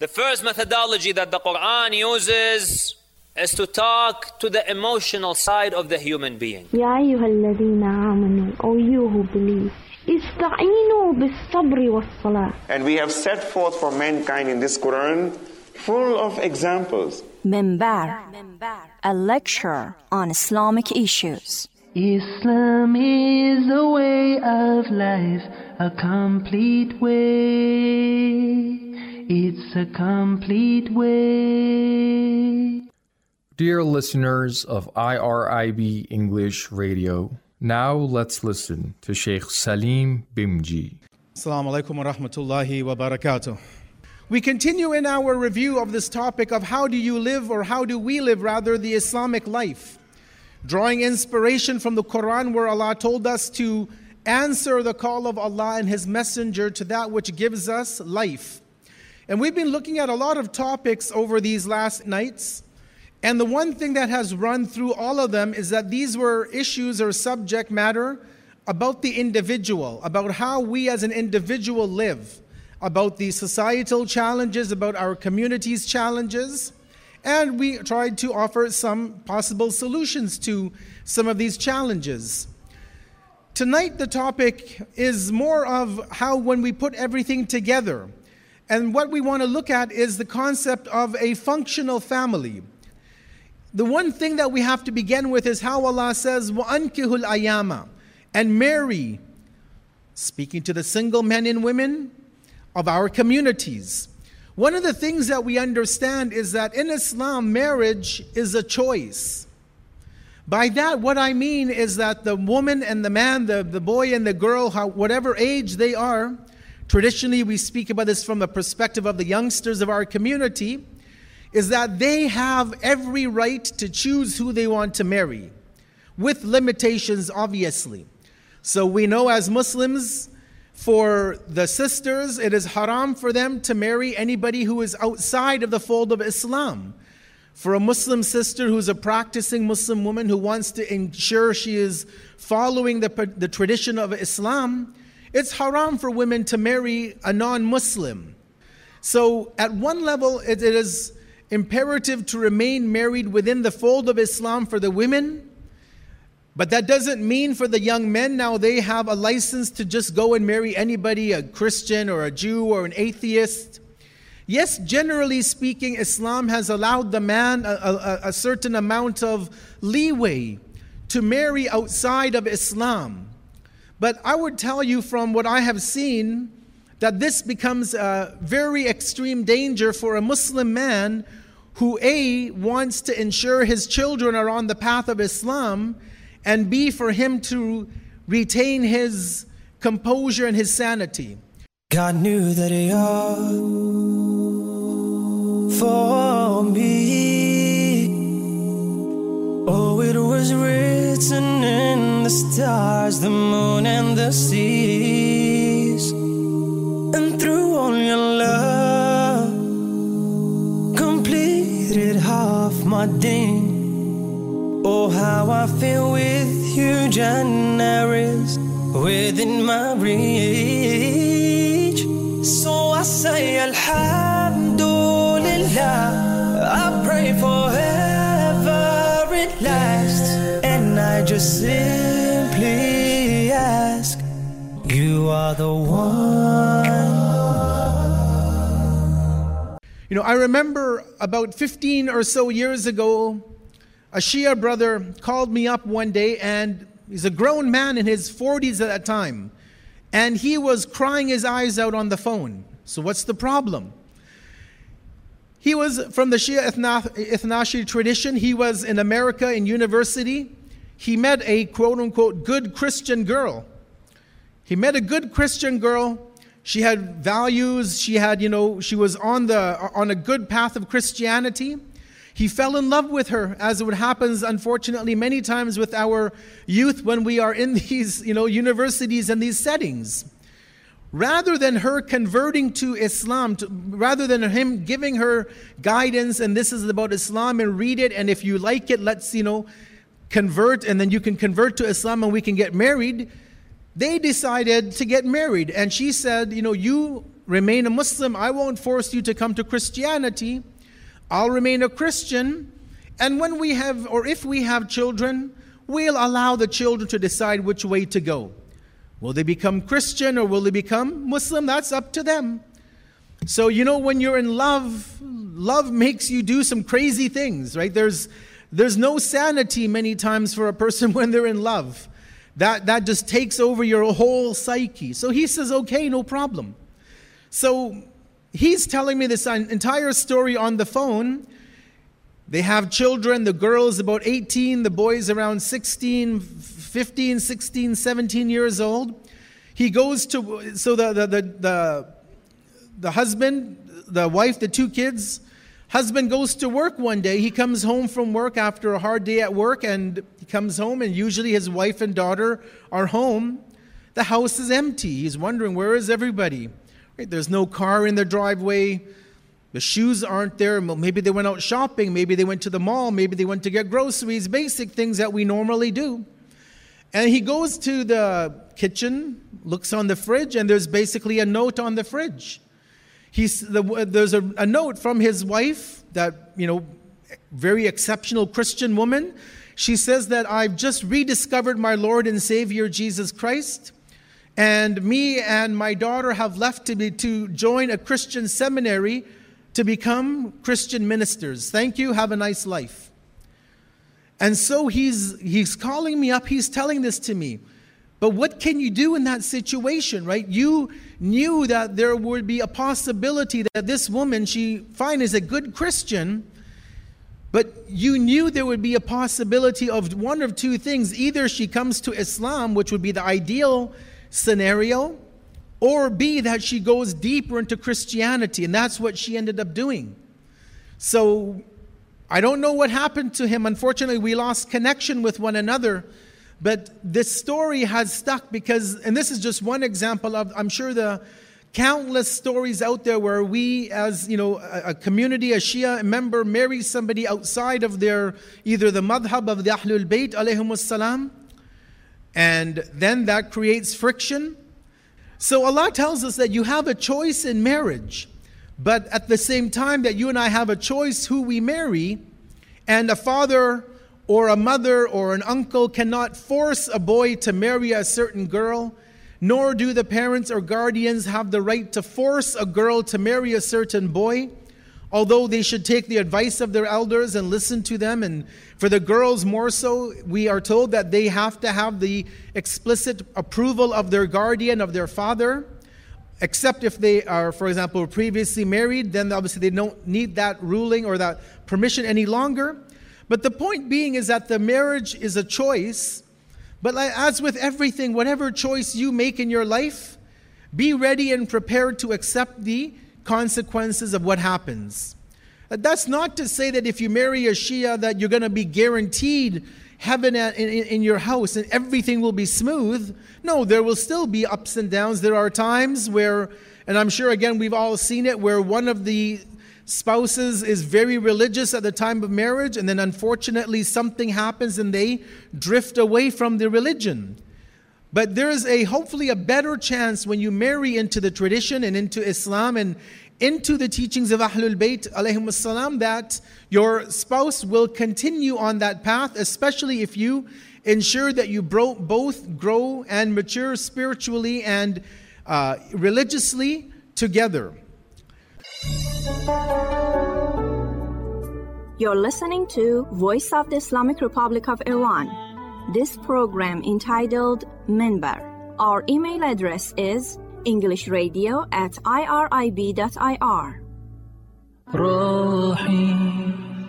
The first methodology that the Quran uses is to talk to the emotional side of the human being. يا أيها الذين آمنوا, O you who believe, استعينوا بالصبر والصلاة. And we have set forth for mankind in this Quran full of examples. Minbar, a lecture on Islamic issues. Islam is a way of life, a complete way. It's a complete way. Dear listeners of IRIB English Radio, now let's listen to Sheikh Salim Bimji. Assalamu alaikum wa rahmatullahi wa barakatuh. We continue in our review of this topic of how do you live, or how do we live rather, the Islamic life. Drawing inspiration from the Quran, where Allah told us to answer the call of Allah and His Messenger to that which gives us life. And we've been looking at a lot of topics over these last nights. And the one thing that has run through all of them is that these were issues or subject matter about the individual, about how we as an individual live, about the societal challenges, about our community's challenges. And we tried to offer some possible solutions to some of these challenges. Tonight the topic is more of how when we put everything together. And what we want to look at is the concept of a functional family. The one thing that we have to begin with is how Allah says, وَأَنْكِهُ الْأَيَامَ, and marry, speaking to the single men and women of our communities. One of the things that we understand is that in Islam, marriage is a choice. By that, what I mean is that the woman and the man, the boy and the girl, whatever age they are, traditionally we speak about this from the perspective of the youngsters of our community, is that they have every right to choose who they want to marry, with limitations obviously. So we know as Muslims, for the sisters, it is haram for them to marry anybody who is outside of the fold of Islam. For a Muslim sister who's a practicing Muslim woman who wants to ensure she is following the tradition of Islam, it's haram for women to marry a non-Muslim. So at one level, it is imperative to remain married within the fold of Islam for the women. But that doesn't mean for the young men now they have a license to just go and marry anybody, a Christian or a Jew or an atheist. Yes, generally speaking, Islam has allowed the man a certain amount of leeway to marry outside of Islam. But I would tell you from what I have seen that this becomes a very extreme danger for a Muslim man who A, wants to ensure his children are on the path of Islam, and B, for him to retain his composure and his sanity. God knew that you're for me. Oh, it was written in the stars, the moon and the seas. And through all your love, completed half my deen. Oh, how I feel with you, Jannah is within my reach. So I say Alhamdulillah, I pray forever it lasts. And I just simply ask, you are the one. You know, I remember about 15 or so years ago, a Shia brother called me up one day, and he's a grown man in his 40s at that time. And he was crying his eyes out on the phone. So what's the problem? He was from the Shia Ithnashi tradition. He was in America in university. He met a quote-unquote good Christian girl. He met a good Christian girl. She had values. She had, she was on a good path of Christianity. He fell in love with her, as it happens, unfortunately, many times with our youth when we are in these, universities and these settings. Rather than her converting to Islam, rather than him giving her guidance, and this is about Islam, and read it, and if you like it, let's, convert, and then you can convert to Islam and we can get married, they decided to get married. And she said, you remain a Muslim. I won't force you to come to Christianity. I'll remain a Christian. And when we have, or if we have children, we'll allow the children to decide which way to go. Will they become Christian or will they become Muslim? That's up to them. So, when you're in love, love makes you do some crazy things, right? There's no sanity many times for a person when they're in love. That just takes over your whole psyche. So he says, okay, no problem. So he's telling me this entire story on the phone. They have children. The girl is about 18. The boy is around 15, 16, 17 years old. He goes to, so the husband, the wife, the two kids, husband goes to work one day. He comes home from work after a hard day at work, and he comes home, and usually his wife and daughter are home. The house is empty. He's wondering, where is everybody? Right? There's no car in the driveway. The shoes aren't there. Maybe they went out shopping. Maybe they went to the mall. Maybe they went to get groceries, basic things that we normally do. And he goes to the kitchen, looks on the fridge, and there's basically a note on the fridge. There's a note from his wife, that, very exceptional Christian woman. She says that I've just rediscovered my Lord and Savior Jesus Christ, and me and my daughter have left to join a Christian seminary to become Christian ministers. Thank you. Have a nice life. And so he's calling me up. He's telling this to me. But what can you do in that situation, right? You knew that there would be a possibility that this woman, fine, is a good Christian, but you knew there would be a possibility of one of two things. Either she comes to Islam, which would be the ideal scenario, or B, that she goes deeper into Christianity, and that's what she ended up doing. So I don't know what happened to him. Unfortunately, we lost connection with one another. But this story has stuck because, and this is just one example of, I'm sure, the countless stories out there where we, as a community, a Shia member, marries somebody outside of either the madhab of the Ahlul Bayt alayhimus salam, and then that creates friction. So Allah tells us that you have a choice in marriage, but at the same time that you and I have a choice who we marry, and a father or a mother or an uncle cannot force a boy to marry a certain girl, nor do the parents or guardians have the right to force a girl to marry a certain boy, although they should take the advice of their elders and listen to them. And for the girls more so, we are told that they have to have the explicit approval of their guardian, of their father, except if they are, for example, previously married, then obviously they don't need that ruling or that permission any longer. But the point being is that the marriage is a choice. But as with everything, whatever choice you make in your life, be ready and prepared to accept the consequences of what happens. That's not to say that if you marry a Shia that you're going to be guaranteed heaven in your house and everything will be smooth. No, there will still be ups and downs. There are times where, and I'm sure again we've all seen it, where one of the spouses is very religious at the time of marriage, and then unfortunately something happens and they drift away from the religion. But there is hopefully a better chance when you marry into the tradition and into Islam and into the teachings of Ahlul Bayt alayhimus salam, that your spouse will continue on that path, especially if you ensure that you both grow and mature spiritually and religiously together. You're listening to Voice of the Islamic Republic of Iran. This program entitled Minbar. Our email address is englishradio@irib.ir. روحي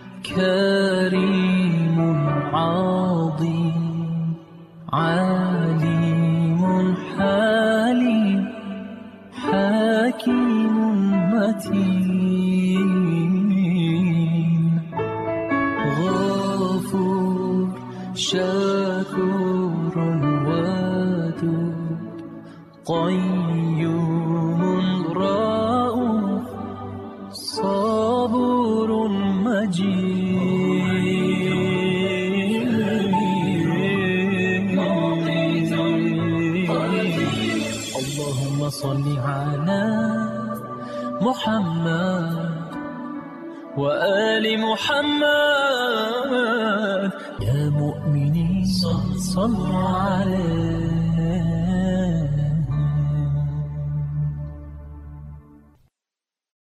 كريم عظيم عليم حليم حكيم متين غفور شكور ودود قيوم رؤوف صبور مجيد اللهم صل على محمد وآل محمد يا مؤمنين صلوا عليه